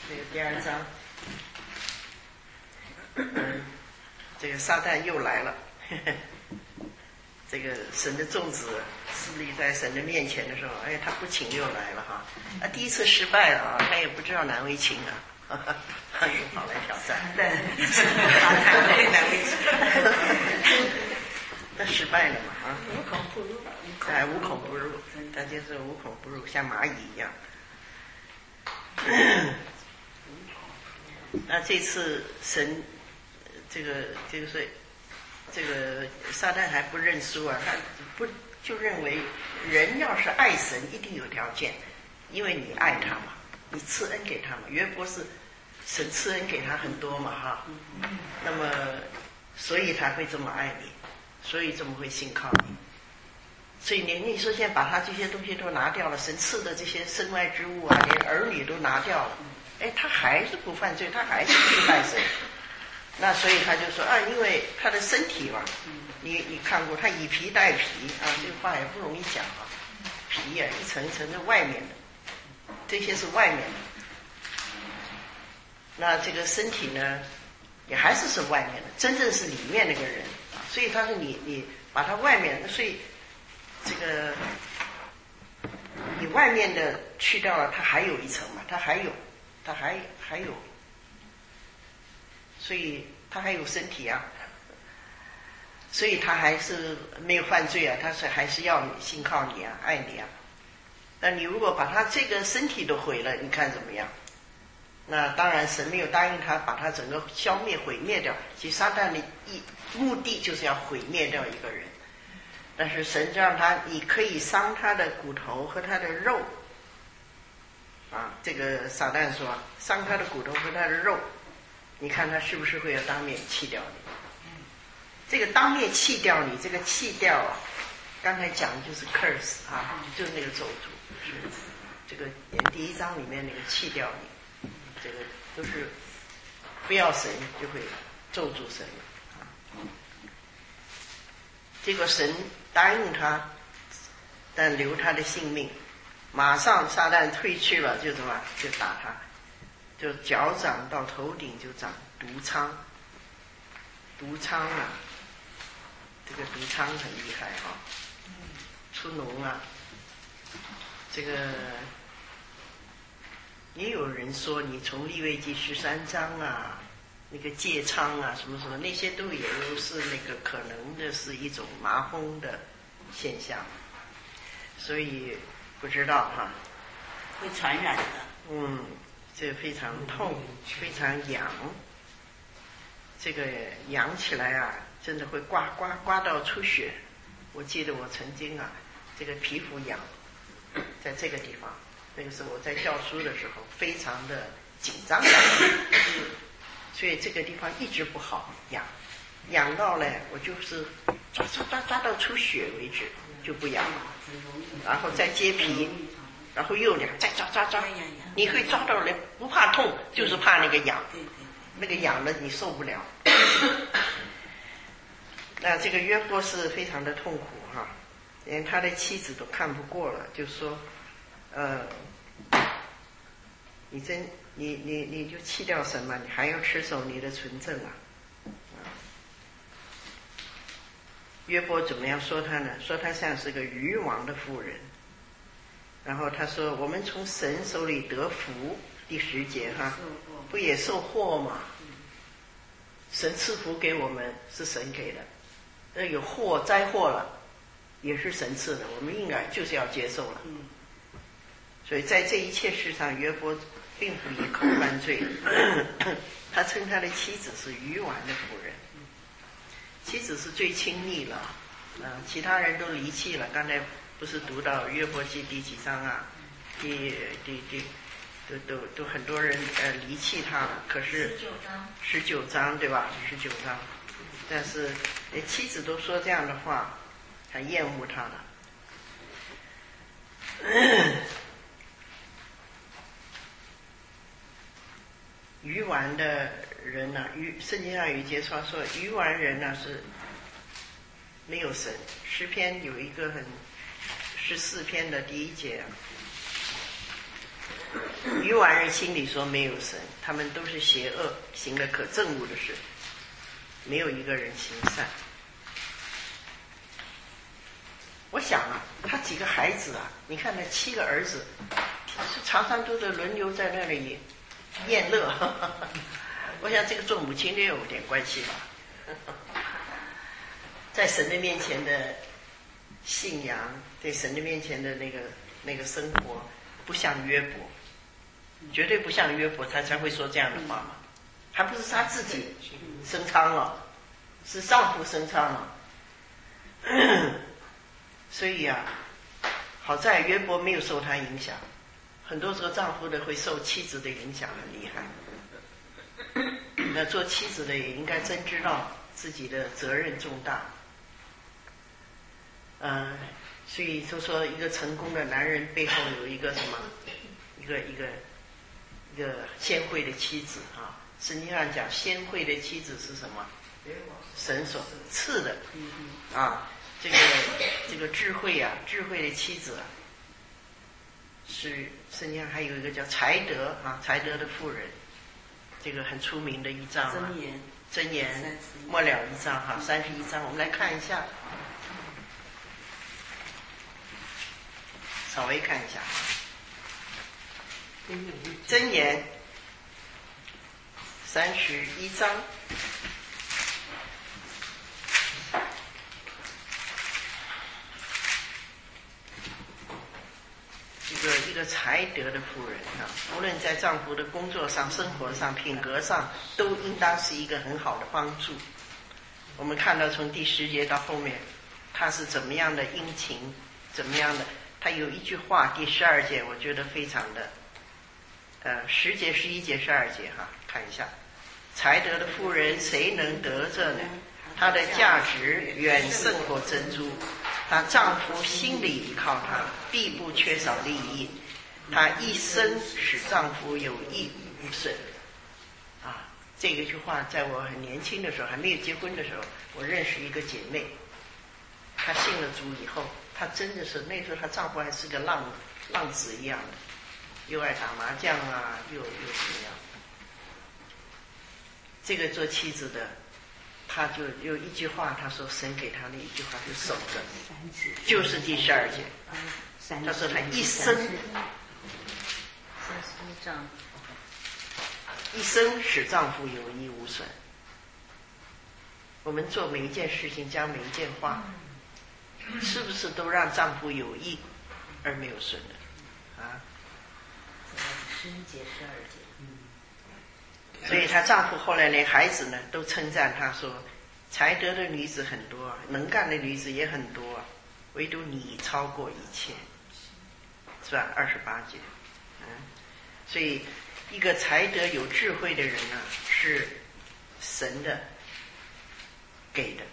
这个第2章，这个撒旦又来了，这个神的众子侍立在神的面前的时候，哎，他不请又来了哈。他第一次失败了啊，他也不知道难为情啊，他又跑来挑战，对，难为情，他失败了嘛啊， 无孔不入， 哎，无孔不入，他就是无孔不入，像蚂蚁一样。那这次神，这个撒旦还不认输啊，他不就认为人要是爱神，一定有条件，因为你爱他嘛，你赐恩给他嘛。约伯是神赐恩给他很多嘛哈，那么所以他会这么爱你，所以这么会信靠你。所以你说现在把他这些东西都拿掉了，神赐的这些身外之物啊，连儿女都拿掉了，哎，他还是不犯罪，他还是不拜神。那所以他就说啊，因为他的身体嘛，你看过他以皮代皮啊，这个话也不容易讲啊，皮啊一层一层的外面的，这些是外面的。那这个身体呢，也还是外面的，真正是里面那个人啊。所以他说你把他外面，所以这个你外面的去掉了，它还有一层嘛，它还有，所以他还有身体啊，所以他还是没有犯罪啊，他是还是要你信靠你啊，爱你啊。那你如果把他这个身体都毁了，你看怎么样？那当然神没有答应他把他整个消灭毁灭掉，其实撒旦的目的就是要毁灭掉一个人，但是神就让他你可以伤他的骨头和他的肉啊，这个撒旦说伤他的骨头和他的肉，你看他是不是会要当面弃掉你？这个当面弃掉你，这个弃掉啊，刚才讲的就是 curse 啊，就是那个咒诅，是这个第1章里面那个弃掉你，这个都是不要神就会咒诅神啊。结果神答应他，但留他的性命，马上撒旦退去了，就怎么就打他。就脚掌到头顶就长毒疮，毒疮啊，这个毒疮很厉害啊，出脓啊，这个也有人说你从利未记13章啊，那个疥疮啊什么什么那些都是那个可能的是一种麻风的现象，所以不知道哈， 会传染的。 这非常痛，非常痒，这个痒起来啊，真的会刮到出血。我记得我曾经啊，这个皮肤痒，在这个地方，那个时候我在教书的时候，非常的紧张的，所以这个地方一直不好，痒到呢，我就是抓到出血为止就不痒了，然后再揭皮。然后又痒，再抓，你会抓到人不怕痛，就是怕那个痒，那个痒了你受不了。那这个约伯是非常的痛苦哈，连他的妻子都看不过了，就说，你就弃掉神嘛，你还要持守你的纯正啊。约伯怎么样说他呢？说他像是个渔网的妇人。然后他说我们从神手里得福，第10节哈，不也受祸吗？神赐福给我们是神给的，那有灾祸了也是神赐的，我们应该就是要接受了。所以在这一切事上，约伯并不以口犯罪，他称他的妻子是愚顽的妇人，妻子是最亲密了，其他人都离弃了。刚才不是读到约伯记第几章啊？都很多人离弃他了。可是19章对吧？19章，但是妻子都说这样的话，还厌恶他了。愚顽的人呢，圣经上有一节说愚顽人呢是没有神。诗篇有一个14篇的第1节， 愚顽人心里说没有神，他们都是邪恶，行了可憎恶的事，没有一个人行善。我想啊，他几个孩子啊，你看那7个儿子，常常都是轮流在那里宴乐。我想这个做母亲的有点关系吧。在神的面前的信仰，在神的面前的那个生活，不像约伯，绝对不像约伯，他才会说这样的话嘛。还不是他自己升仓了，是丈夫升仓了。所以啊，好在约伯没有受他影响。很多时候丈夫的会受妻子的影响，很厉害。那做妻子的也应该真知道自己的责任重大。所以就说一个成功的男人背后有一个什么，一个贤惠的妻子啊。圣经上讲贤惠的妻子是什么？神所赐的啊。这个智慧啊，智慧的妻子啊，是圣经上还有一个叫才德啊，才德的妇人，这个很出名的一章啊。箴言末了一章哈，31章，我们来看一下，稍微看一下。箴言31章。一个才德的妇人啊，无论在丈夫的工作上、生活上、品格上，都应当是一个很好的帮助。我们看到从第10节到后面，她是怎么样的殷勤，怎么样的。她有一句话，第12节，我觉得非常的，10节、11节、12节哈，看一下。才德的妇人，谁能得着呢？她的价值远胜过珍珠。她丈夫心里依靠她，必不缺少利益。她一生使丈夫有益无损。啊，这个句话在我很年轻的时候，还没有结婚的时候，我认识一个姐妹，她信了主以后，她真的是那时候她丈夫还是个浪子一样的，又爱打麻将啊，又怎么样。这个做妻子的，他就有一句话，他说神给他的一句话就守着，就是第12节。他说他一生使丈夫有益无损。我们做每一件事情，讲每一件话，是不是都让丈夫有益而没有损的啊？11节、12节。所以她丈夫后来连孩子呢都称赞她说，才德的女子很多，能干的女子也很多，唯独你超过一切，是吧？28节。所以一个才德有智慧的人呢，是神的给的。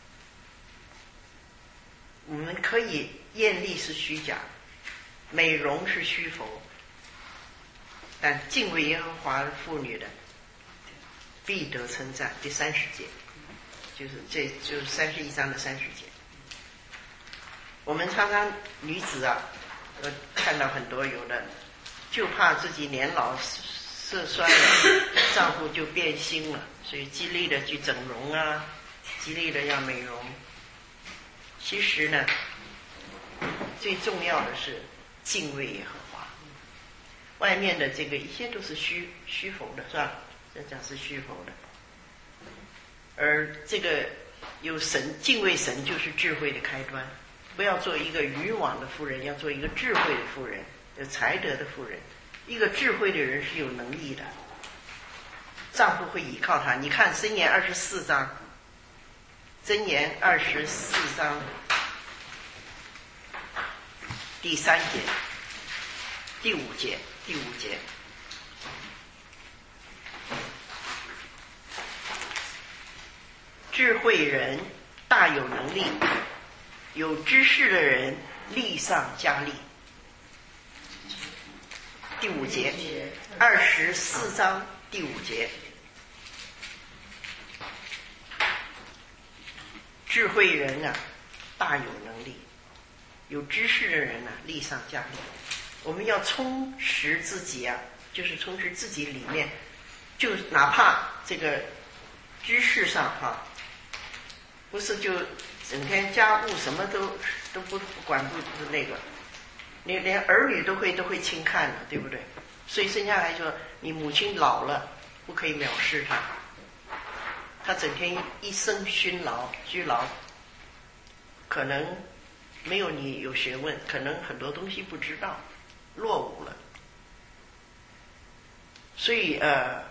我们可以艳丽是虚假，美容是虚浮，但敬畏耶和华的妇女的必得称赞。第30节，就是31章的30节。我们常常女子啊，看到很多有的就怕自己年老色衰了，丈夫就变心了，所以极力的去整容啊，极力的要美容。其实呢，最重要的是敬畏耶和华。外面的这个一切都是虚浮的，是吧？这讲是虚浮的。而这个有神，敬畏神就是智慧的开端。不要做一个愚妄的妇人，要做一个智慧的妇人，有才德的妇人。一个智慧的人是有能力的，丈夫会依靠他。你看箴言24章，箴言24章第3节、第5节。智慧人大有能力，有知识的人力上加力。第5节，24章第5节。智慧人啊，大有能力，有知识的人啊，力上加力。我们要充实自己啊， 就是从事自己里面，就哪怕这个居事上哈，不是就整天家务什么都不管不那个，你连儿女都会轻看的，对不对？所以圣家还说，你母亲老了，不可以藐视她，她整天一生熏劳居劳，可能没有你有学问，可能很多东西不知道，落伍了。所以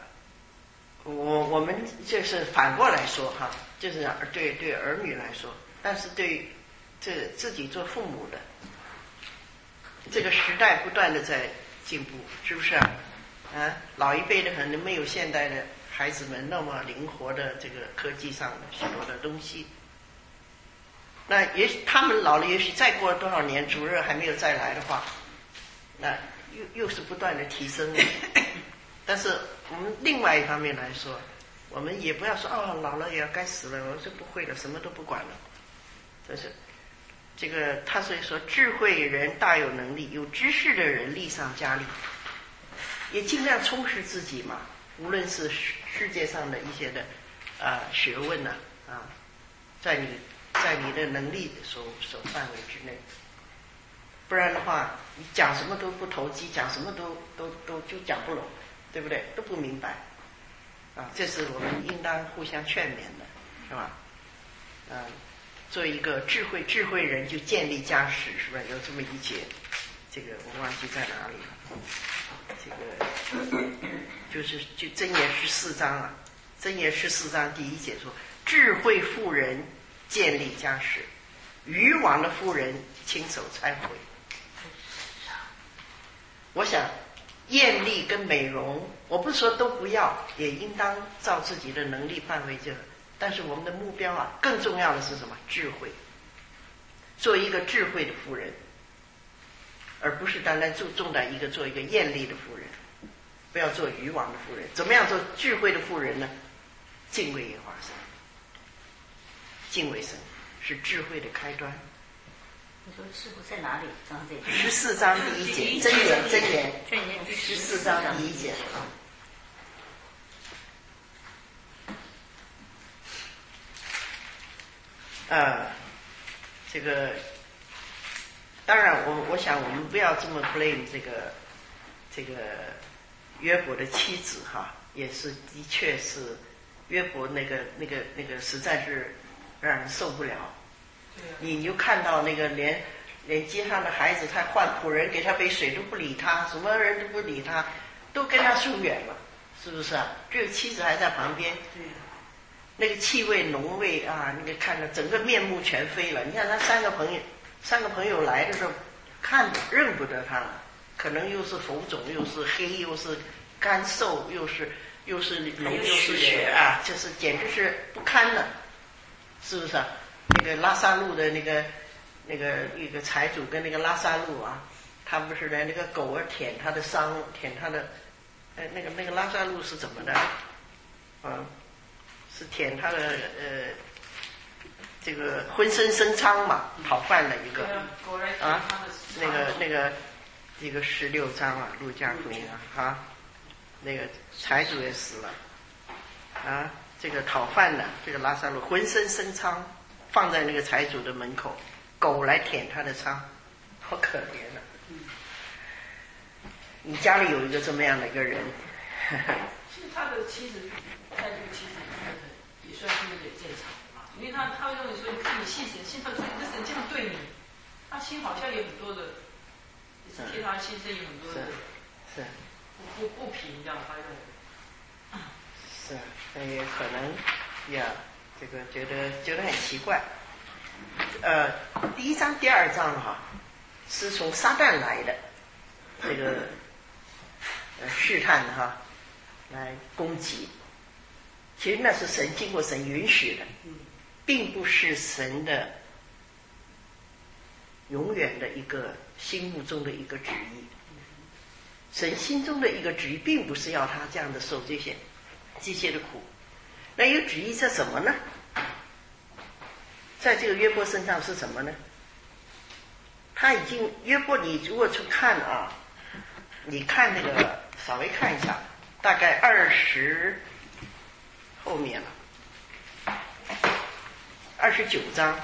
我们就是反过来说哈，就是对儿女来说，但是对这自己做父母的，这个时代不断的在进步，是不是啊？老一辈的可能没有现代的孩子们那么灵活的这个科技上的许多的东西。那也许他们老了，也许再过多少年，主任还没有再来的话，那又是不断的提升。但是我们另外一方面来说，我们也不要说老了也要该死了，我就不会了，什么都不管了。但是这个他所以说，智慧人大有能力，有知识的人力上加力，也尽量充实自己嘛。无论是世界上的一些的学问呐在你的能力所范围之内，不然的话，你讲什么都不投机，讲什么都就讲不拢，对不对？都不明白这是我们应当互相劝勉的，是吧？做一个智慧人就建立家室，是吧？有这么一节，这个我忘记在哪里了。这个就箴言14章啊，箴言14章第1节说：智慧妇人建立家室，愚妄的妇人亲手拆毁。我想艳丽跟美容，我不是说都不要，也应当照自己的能力范围但是我们的目标更重要的是什么？智慧。做一个智慧的妇人，而不是单单注重在做一个艳丽的妇人，不要做愚妄的妇人。怎么样做智慧的妇人呢？敬畏耶和华神，敬畏神是智慧的开端。 你说师傅在哪里？刚这 14章第1节，箴言14章第1节这个当然我想我们不要这么 blame 这个约伯的妻子也是的确是约伯那个实在是让人受不了。你就看到那个连街上的孩子，他换仆人给他杯水都不理他，什么人都不理他，都跟他疏远了，是不是啊？只有妻子还在旁边，那个气味浓味那个看着整个面目全非了。你看他三个朋友来的时候，认不得他了，可能又是浮肿，又是黑，又是干瘦，又是脓，又是血就是简直是不堪了，是不是啊？那个拉萨路的那个财主跟那个拉萨路他不是来那个狗舔他的伤，舔他的那个拉萨路是怎么的是舔他的这个浑身生疮嘛，讨饭了一个那个16章路加福音那个财主也死了这个讨饭的这个拉萨路浑身生疮，放在那个财主的门口，狗来舔他的疮，好可怜你家里有一个这么样的一个人其实他的妻子在这个妻子也算是有点正常嘛，因为他认为说，你看你信神，他这神这样对你，他心好像有很多的，也是替他心生有很多的不平，这样他认为。 那也可能这个觉得很奇怪。第1章、第2章是从撒旦来的这个试探来攻击，其实那是经过神允许的，并不是神的永远的一个心目中的一个旨意。神心中的一个旨意，并不是要他这样的受这些的苦。那有旨意是什么呢？在这个约伯身上是什么呢？他已经约伯，你如果去看你看那个稍微看一下，大概20后面了，29章。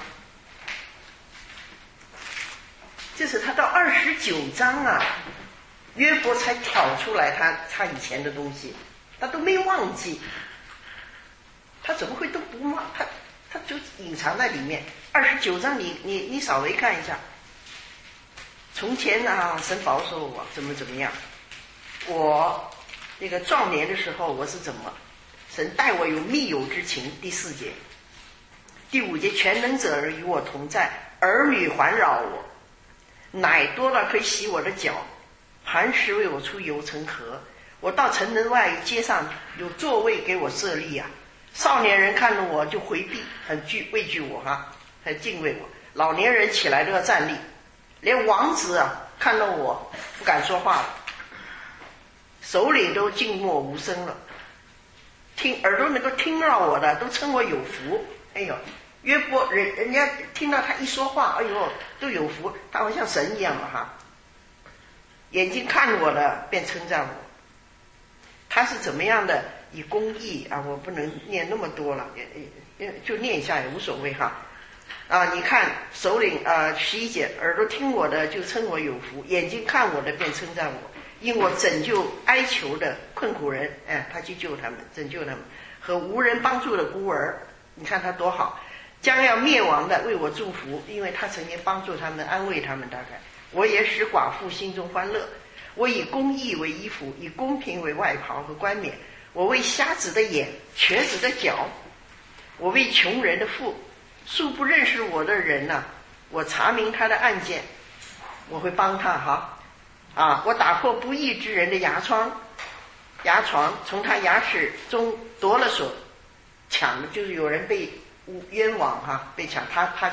就是他到29章啊，约伯才挑出来他以前的东西，他都没忘记，他怎么会都不忘？他就隐藏在里面。29章你稍微看一下，从前啊，神保守我怎么样，我那个壮年的时候我是怎么，神待我有密友之情，第4节，第5节，全能者与我同在，儿女环绕我，奶多了可以洗我的脚，磐石为我出油成河，我到城门外街上有座位给我设立啊，少年人看着我就回避，很畏惧我哈，很敬畏我，老年人起来都要站立，连王子啊看到我不敢说话了，首领都静默无声了，耳朵能够听到我的都称我有福。哎呦，约伯人家听到他一说话，哎呦都有福，他好像神一样了哈。眼睛看我的便称赞我，他是怎么样的以公义啊，我不能念那么多了，就念一下也无所谓哈。啊，你看首领11节，耳朵听我的就称我有福，眼睛看我的便称赞我，因我拯救哀求的困苦人，他去救他们，拯救他们，和无人帮助的孤儿，你看他多好。将要灭亡的为我祝福，因为他曾经帮助他们，安慰他们。大概我也使寡妇心中欢乐，我以公义为衣服，以公平为外袍和冠冕，我为瞎子的眼，瘸子的脚，我为穷人的腹，素不认识我的人啊，我查明他的案件，我会帮他哈啊！我打破不义之人的牙床，从他牙齿中夺了所抢的，就是有人被冤枉哈，被抢，他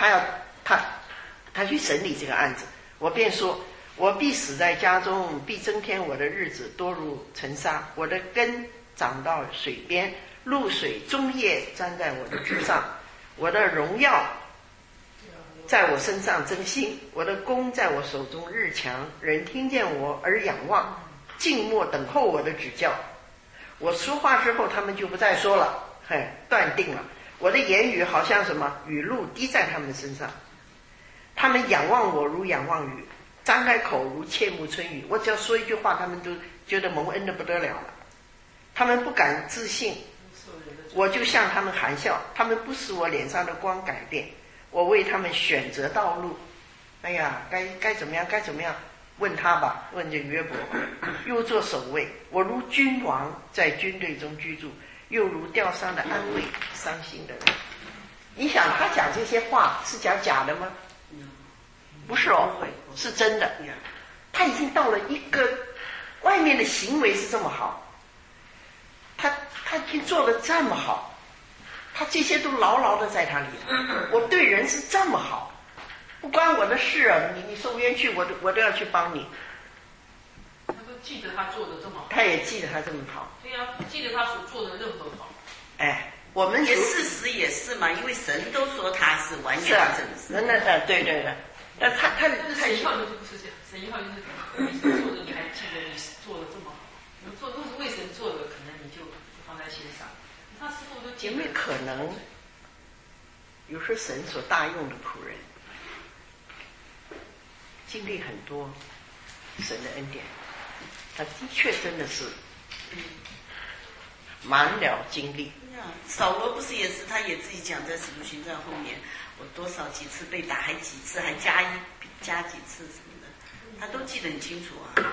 去审理这个案子，我便说，我必死在家中，必增添我的日子多如尘沙，我的根长到水边，露水终夜沾在我的枝上，我的荣耀在我身上增新，我的弓在我手中日强，人听见我而仰望，静默等候我的指教。我说话之后，他们就不再说了，断定了。我的言语好像什么雨露滴在他们身上，他们仰望我如仰望雨，张开口如切慕春雨。我只要说一句话，他们都觉得蒙恩的不得了了。他们不敢自信，我就向他们含笑，他们不使我脸上的光改变，我为他们选择道路。哎呀，该怎么样该怎么样，问他吧，问这约伯。又做守卫，我如君王在军队中居住，又如吊丧的安慰伤心的人。你想他讲这些话是讲假的吗？不是哦，是真的。他已经到了一个外面的行为是这么好，他已经做得这么好，他这些都牢牢的在他里头。我对人是这么好，不关我的事啊，你受冤屈我都要去帮你。 他都记得他做的这么好， 他也记得他这么好。 对呀，记得他所做的任何好。 我们也事实也是嘛，因为神都说他是完全正直。 对的。但他神一号就是不是这样，神一号就是你做的，你还记得你做的这么好，你做都是为神做的，可能你就放在心上。他师傅都有没有可能，有时候神所大用的仆人，经历很多神的恩典，他的确真的是满了经历。 扫罗不是也是，他也自己讲在《使徒行传》后面，我多少几次被打，还几次，还加几次什么的，他都记得很清楚啊。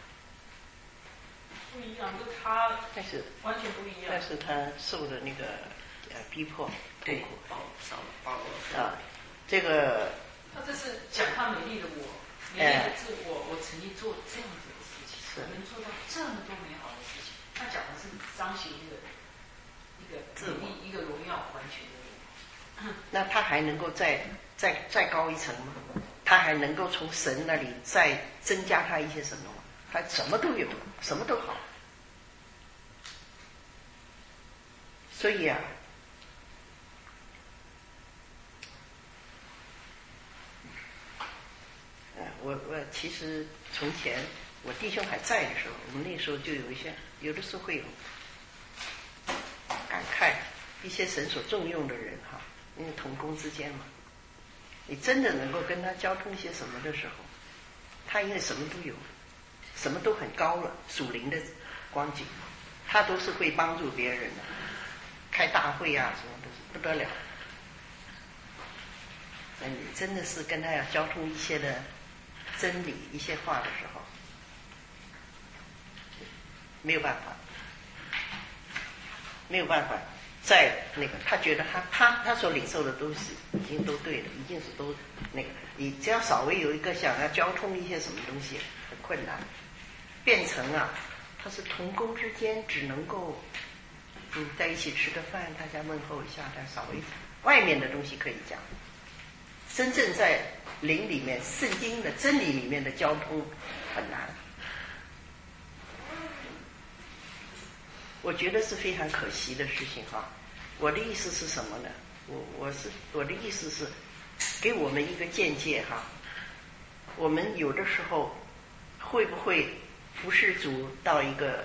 不一样，跟他但是完全不一样。 但是他受的那个逼迫， 对，保罗啊，这个他这是讲他美丽的我，美丽的自我曾经做这样子的事情，能做到这么多美好的事情。他讲的是彰显一个美丽，一个荣耀完全的我。 那他还能够再高一层吗？他还能够从神那里再增加他一些什么吗？他什么都有，什么都好。所以啊，我其实从前我弟兄还在的时候，我们那时候就有的时候会有感慨，一些神所重用的人哈，因为同工之间嘛，你真的能够跟他交通一些什么的时候，他因为什么都有，什么都很高了，属灵的光景，他都是会帮助别人的，开大会啊什么都是不得了。那你真的是跟他要交通一些的真理一些话的时候，没有办法在那个他觉得他所领受的都是已经都对了，已经是都那个，你只要稍微有一个想要交通一些什么东西很困难，变成啊他是同工之间只能够在一起吃个饭，大家问候一下，但稍微外面的东西可以讲，真正在灵里面圣经的真理里面的交通很难，我觉得是非常可惜的事情哈。我的意思是什么呢？我的意思是给我们一个见解哈。我们有的时候会不会服侍主到一个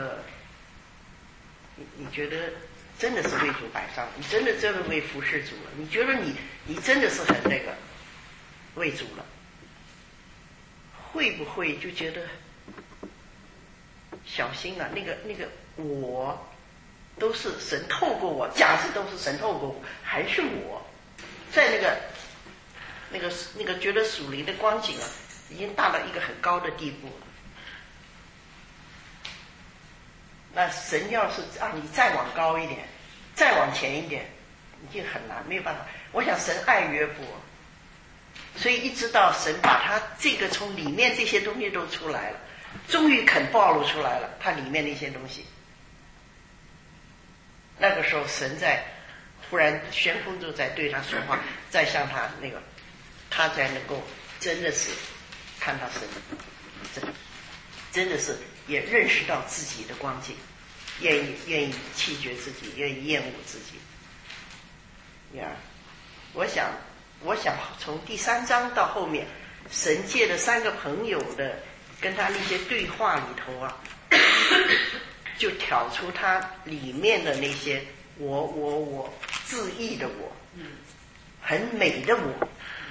你觉得真的是为主摆上，你真的为服侍主了，你觉得你真的是很那个为主了，会不会就觉得小心啊？那个我都是神透过我，假设都是神透过我，还是我在那个觉得属灵的光景啊，已经大到一个很高的地步了。那神要是让你再往高一点，再往前一点，已经很难，没有办法。我想神爱约伯，所以一直到神把他这个从里面这些东西都出来了，终于肯暴露出来了，他里面那些东西。那个时候神在忽然旋风就在对他说话，再向他那个，他才能够真的是看到神，真的是也认识到自己的光景，愿意弃绝自己，愿意厌恶自己。呀，我想从第3章到后面，神借的3个朋友的跟他那些对话里头啊，就挑出他里面的那些我自义的我，很美的我，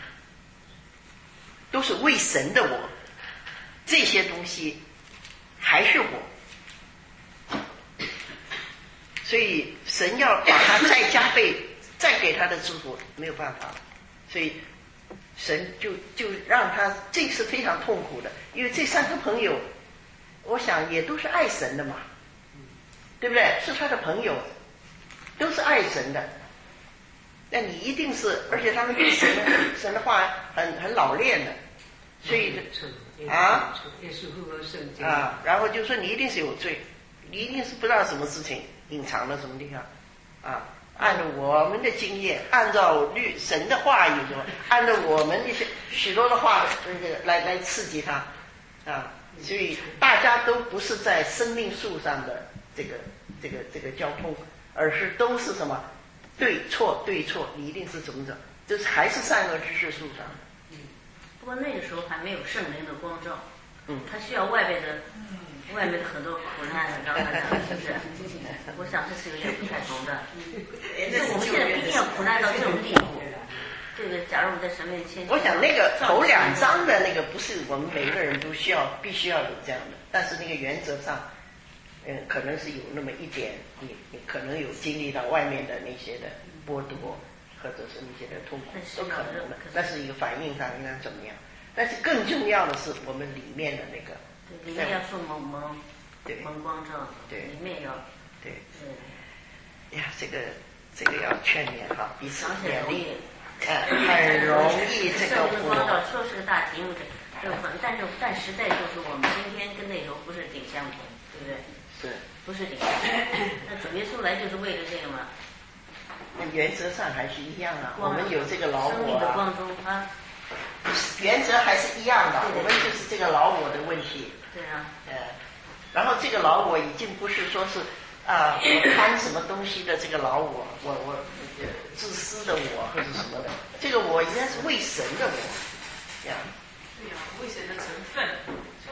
都是为神的我，这些东西还是我，所以神要把他再加倍再给他的祝福没有办法，所以神就让他，这是非常痛苦的，因为这3个朋友我想也都是爱神的嘛，对不对？是他的朋友，都是爱神的，那你一定是，而且他们对神的话很老练的，所以也是符合圣经然后就说你一定是有罪，你一定是不知道什么事情隐藏了什么地方按照我们的经验，按照神的话语说，按照我们那些许多的话来刺激他所以大家都不是在生命树上的这个交通，而是都是什么对错，你一定是怎么着，就是还是善恶知识树上的。 不过那个时候还没有圣灵的光照，他需要外面的很多苦难，然后是不是？我想这是有点不太同的。我们现在不一定要苦难到这种地步。这个，假如我们在神面前， 我想那个头2章的那个不是我们每个人都必须要有这样的，但是那个原则上，可能是有那么一点，你可能有经历到外面的那些的剥夺，或者是那些的痛苦，都可能的。那是一个反应上应该怎么样？但是更重要的是我们里面的那个， 里面要受蒙光照， 对， 里面要对。呀，这个要劝勉哈，彼此勉励。很容易这个光照说是个大题目，但实在就是我们今天跟那时候不是挺相同，对不对？ 是， 不是挺相同？那主耶稣来就是为了这个嘛？ 那原则上还是一样我们有这个老生命的光中原则还是一样的，我们就是这个老我的问题。 对啊。 然后这个老我已经不是说是我贪什么东西的这个老我自私的我或者什么的，这个我应该是为神的我呀。 对呀，为神的成分。所以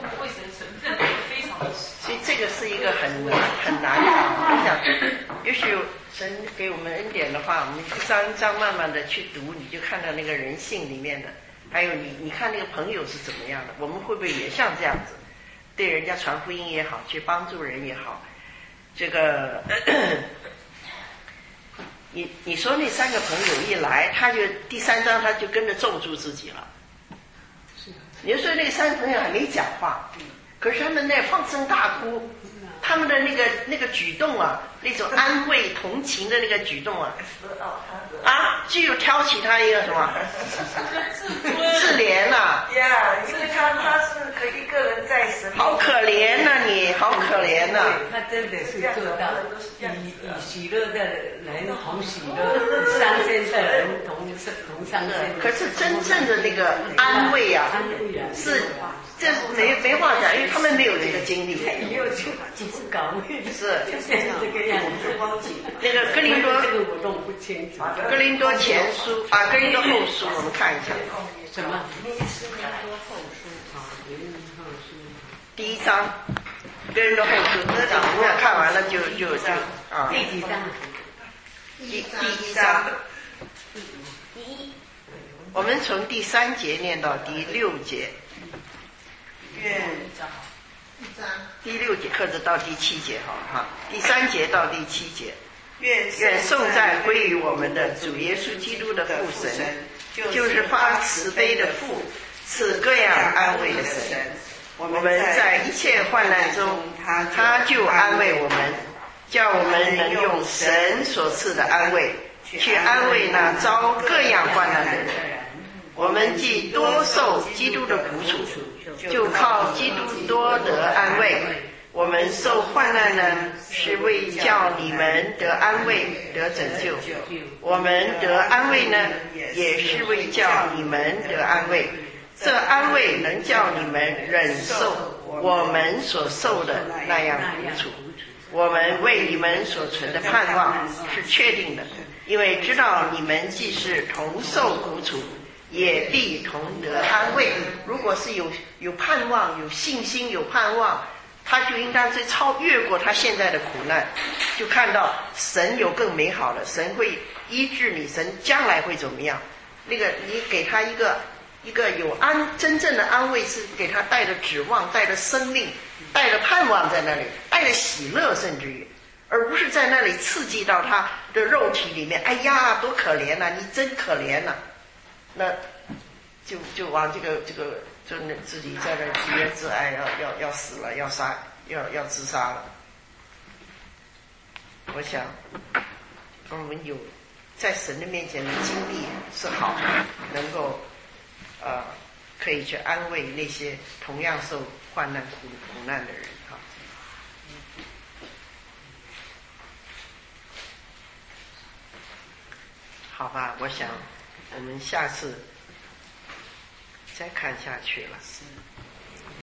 为神成分非常的少。 所以这个是一个很难的。我想，也许神给我们恩典的话，我们一张一张慢慢的去读，你就看到那个人性里面的，还有你看那个朋友是怎么样的，我们会不会也像这样子，对人家传福音也好，去帮助人也好，这个你说那3个朋友一来，他就第3章他就跟着咒住自己了。你就说那个3个朋友还没讲话，可是他们那放声大哭，他们的那个举动啊，那种安慰同情的那个举动啊，就有挑起他一个什么自怜呐， 因为他是可一个人在神， 好可怜呐，你好可怜呐。 他真的是做到以喜乐的人同喜乐，伤心的人同伤心。 可是真正的那个安慰啊，是这没话讲，因为他们没有这个经历。 没有去搞， 是就是这个样子。 那个哥林多， 这个我弄不清楚。 哥林多前书啊，哥林多后书，我们看一下。 什么？ 哥林多后书啊， 哥林多后书第1章，哥林多后书，我们看完了就啊。 第几章？ 第1章。我们从第3节念到第6节。第6节或者到第7节哈，第3节到第7节。愿颂赞归于我们的主耶稣基督的父神，就是发慈悲的父，赐各样安慰的神。我们在一切患难中，他就安慰我们，叫我们能用神所赐的安慰去安慰那遭各样患难的人。我们既多受基督的苦楚，就靠基督多得安慰。我们受患难呢，是为叫你们得安慰得拯救；我们得安慰呢，也是为叫你们得安慰。这安慰能叫你们忍受我们所受的那样苦楚。我们为你们所存的盼望是确定的，因为知道你们既是同受苦楚，也必同得安慰。如果是有盼望、有信心、有盼望，他就应当是超越过他现在的苦难，就看到神有更美好的，神会医治你，神将来会怎么样？那个你给他一个有真正的安慰，是给他带着指望，带着生命，带着盼望在那里，带着喜乐，甚至于，而不是在那里刺激到他的肉体里面。哎呀，多可怜呐，你真可怜呐！那就往这个就自己在那自怨自艾，要死了，要自杀了。我想，我们有在神的面前的经历是好的，能够可以去安慰那些同样受患难苦难的人哈。好吧，我想我们下次再看下去了。